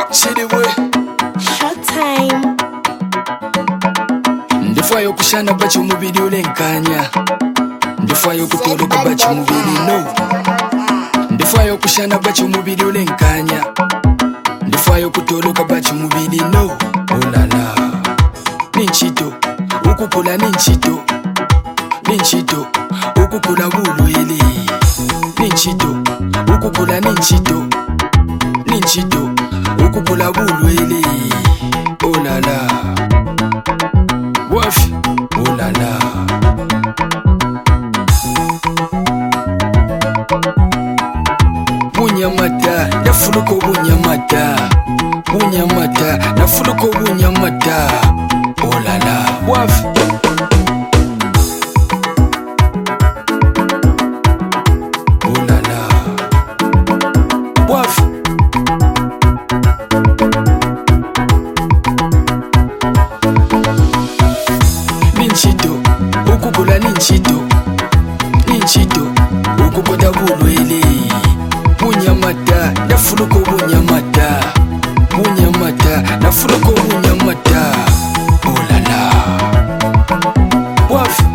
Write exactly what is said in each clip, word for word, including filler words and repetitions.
City way. Showtime. Ndifayo kushana bachi umubiri ulenkanya. Ndifayo kutoroka bachi umubiri no. Ndifayo kushana bachi umubiri ulenkanya. Ndifayo kutoroka bachi umubiri no. Oh la la. Ninchito, ukukula ninchito. Ninchito, ukukula bulwele. Ninchito, ukukula ninchito. Ninchito, ukukula bulwele. Oh la la. Wafi, oh la la. Bunyamata, nafuluko bunyamata. Bunyamata, nafuluko bunyamata. Oh la la. Wafi. Oh la la. Wafi. Ninchito, ukukula ninchito. Ninchito, ukukota bulwele. Bunyamata, nafuluko bunyamata. Bunyamata, nafuluko bunyamata. Oh la la. Wafi.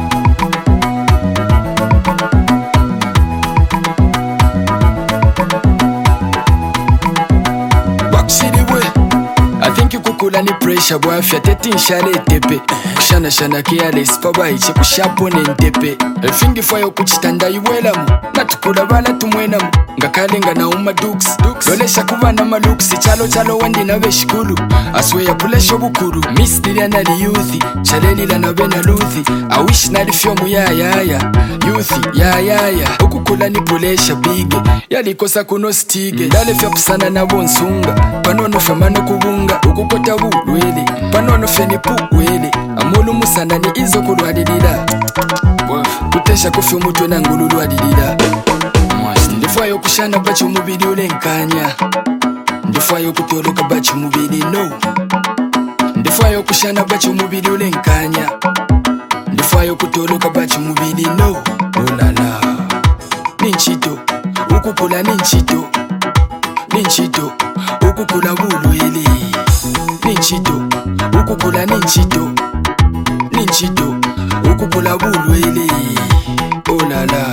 Back city way. I think you kukula ni pressure bwafya teti nshale tepe. Kushana shana careless paba ichi kushapone ntepe. Elfingi fayo kuchitanda iwelamu. Natukula bala tumwenamu. Ngakalenga na uma dukes. Lolesha kuba na malooks. Chalo chalo wandi na veshikulu. Asweya pulesho bukuru. Miss dilia nali youthi. Chaleli la nabena luthi. I wish nali fyomu ya ya ya. Youthi ya ya ya. Ukukula ni pulesha bige. Yalikosa kuno stige. Dale fya pusana na bonsunga. Panono fya mano kubunga. Ukukota bulwele. Panono fya ni puwele. Amulu musana ni izo kulwadilila. Kutesha kufya umutwe na ngululu adilila. Ndifayo kushana bachi umubiri ulenkanya. Ndifayo kutoroka bachi umubiri no. Ndifayo kushana bachi umubiri ulenkanya. Ndifayo kutoroka bachi umubiri no. Oh la la. Ninchito, ukukula ninchito. Ninchito, ukukula bulwele. Ninchito, ukukula ninchito. Ninchito, ukukula bulwele. Oh la la.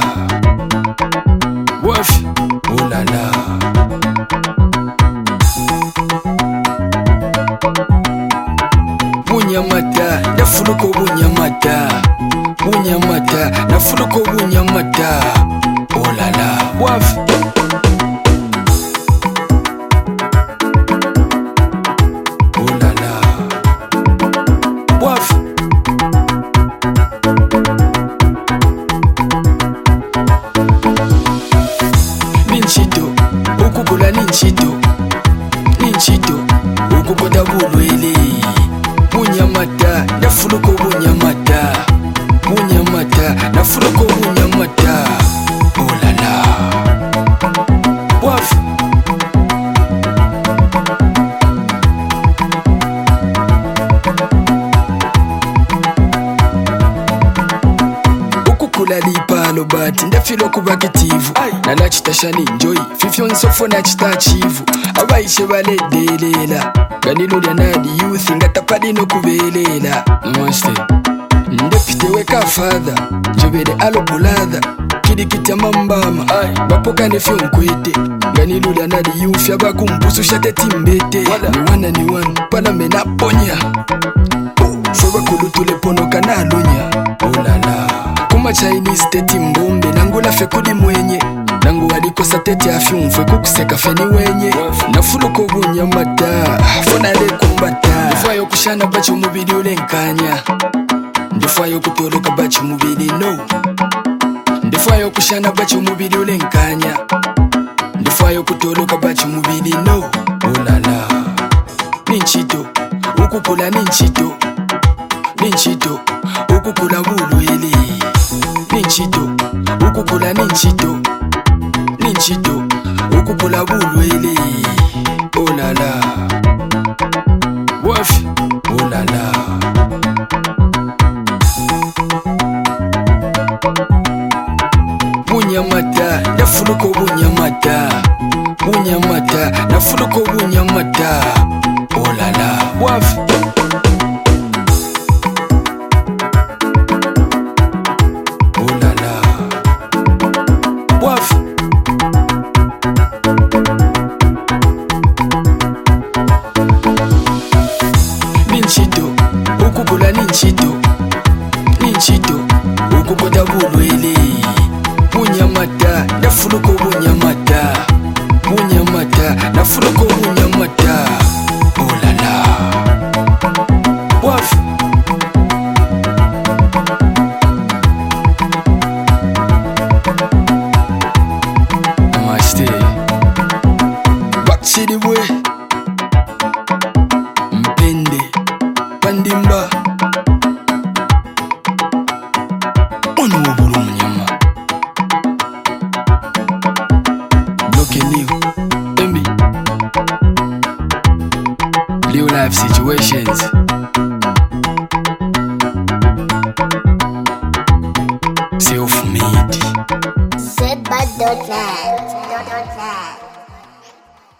Wafi, oh la la. Bunyamata, nafuluko bunyamata. Bunyamata, nafuluko bunyamata. Oh la la. Wafi. Oh la la. Wafi. Ninchito, ukukula ninchito. Ninchito, ukukota bulwele. Bunyamata, nafuluko bunyamata. Bunyamata, nafuluko bunyamata. Oh la la. Wafi. Ukukula lipalo bati ndafilo kuba kitivu. Nalachita enjoy fifyo nsofo nachita chivu. Abaishe baledelela. Ganilo lya nadi youth ngatapadi no kubelela. Namaste. Ndepite weka father. Njobele alo bulada. Kidi kita mambama. Bapoka nefyo nkwete. Ganilo lya nadi youth yabakumbusu shateti mbete. Ni wana ni wana. Pana mena ponya. Soba kulutule pono kanalonya. Oh la la. Kuma Chinese teti mbombe. Nangula fe kudi mwenye. Nangu walikosa teti afyumfwe kukuseka feni wenye. Nafuluko bunyamata. Fona le kumbata. Ndifayo kushana bachi umubiri ulenkanya. Ndifayo kutoroka bachi umubiri no. Ndifayo kushana bachi umubiri ulenkanya. Ndifayo kutoroka bachi umubiri no. Oh la la. Ninchito, ukukula ninchito. Ninchito, ukukula bulwele. Ninchito, ukukula ninchito. Ninchito, ukukula bulwele. Oh la la. Wafi, oh la la. Bunyamata, nafuluko bunyamata. Bunyamata, nafuluko bunyamata. Oh la la, wafi. Oh la la, wafi. Ninchito, ukubula ninchito. Ninchito, ukuboda bulwele. Bunyamata, nafuluko bunyamata. Bunyamata, nafuluko bunyamata. Oh la la, wafi. Namaste. Back the way. Mpende, pandimba. Ono wobulu munyama. Bloke liu, embi. Real life situations. Self-made. Zedbud dot net.